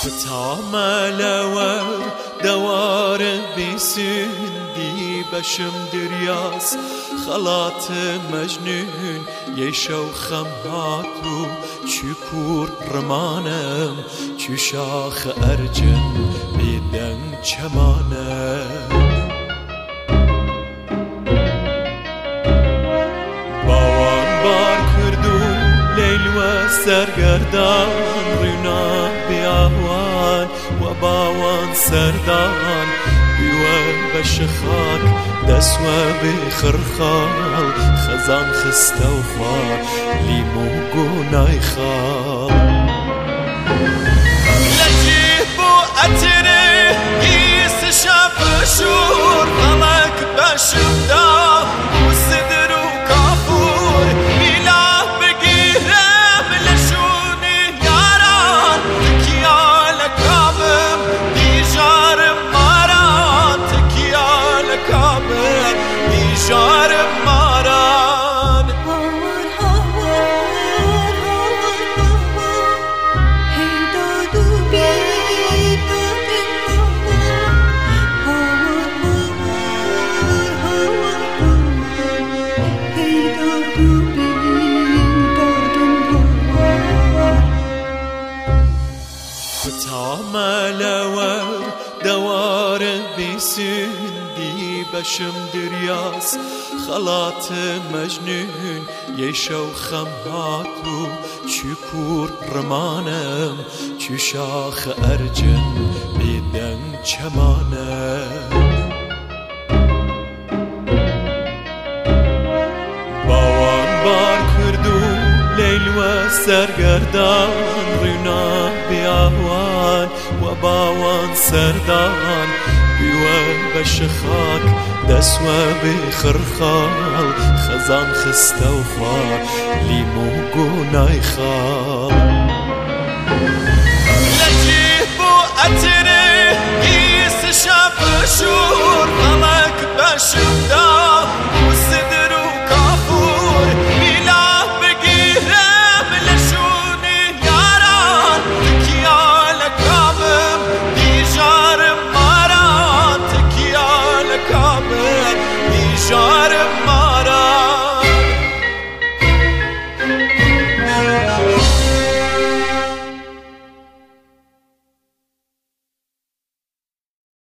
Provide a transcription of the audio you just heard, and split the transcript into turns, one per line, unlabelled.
تاملور دوار بیسندی بشم دریاس خلات مجنون یشو خمهاتو چکور رمانم چو شاخ ارجن بیدن چمانم سرگردان رینا بیاوان و باوان سردان بیوان بشخاک دسوا بخرخال خزان خستوخا لیمو گونای خال لجیب و اتره گیس شب شور غلق بشفتا و صدر و کافور بیلا تاملور دوار بیسندی بشم دریاس خلات مجنون یشو خمهاتو چکور رمانم چو شاخ ارجن بیدن چمانم باوان بار کردو لیل و سرگردان رینا بیاوان و باوان سردان بیوان بشخاک دسوا بخرخال خزان خستوخا لیمو گونای خال